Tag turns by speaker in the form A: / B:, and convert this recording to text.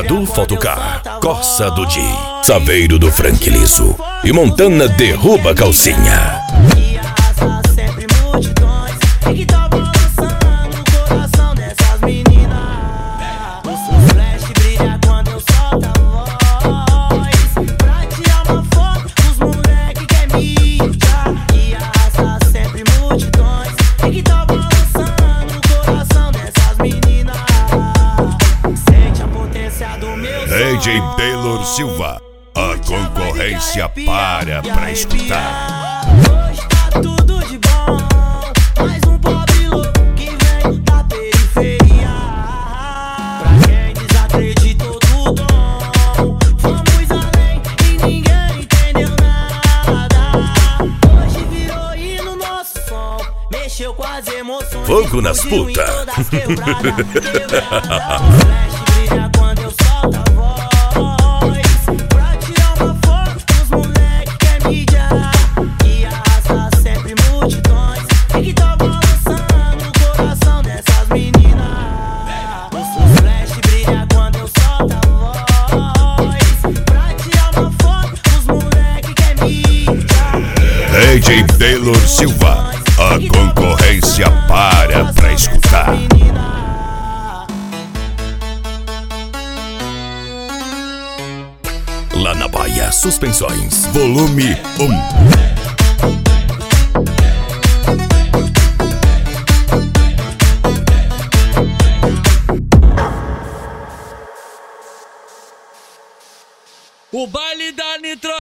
A: Edu Fotocar, Corsa do Di, Saveiro do Frank Liso e Montana derruba calcinha.
B: E arrasta sempre multidões, e que tá balançando o coração dessas meninas. O seu flash brilha quando eu solto a voz, pra tirar uma foto dos moleque que é mídia. E arrasta sempre multidões, e que tá balançando o coração dessas meninas. Sente a potência do meu som.
A: AJ Taylor Silva, a concorrência para pra escutar.
B: Hoje tá tudo de bom, mais um pobre louco que vem da periferia. Pra quem desacreditou do dom, fomos além e ninguém entendeu nada. Hoje virou hino nosso som, mexeu com as emoções.
A: Fogo nas
B: explodiu em
A: putas.
B: todas as quebradas. O flash brilha quando eu solto a voz, pra tirar uma foto dos moleque que é mídia. E arrasta sempre multidões, e que tá balançando o coração dessas meninas. O seu flash brilha quando eu solto a voz, pra tirar uma foto dos moleque que é mídia.
A: AJ Taylor Silva, a concorrência para pra escutar. Lá na Bahia, Suspensões, volume 1.
C: O baile da Nitro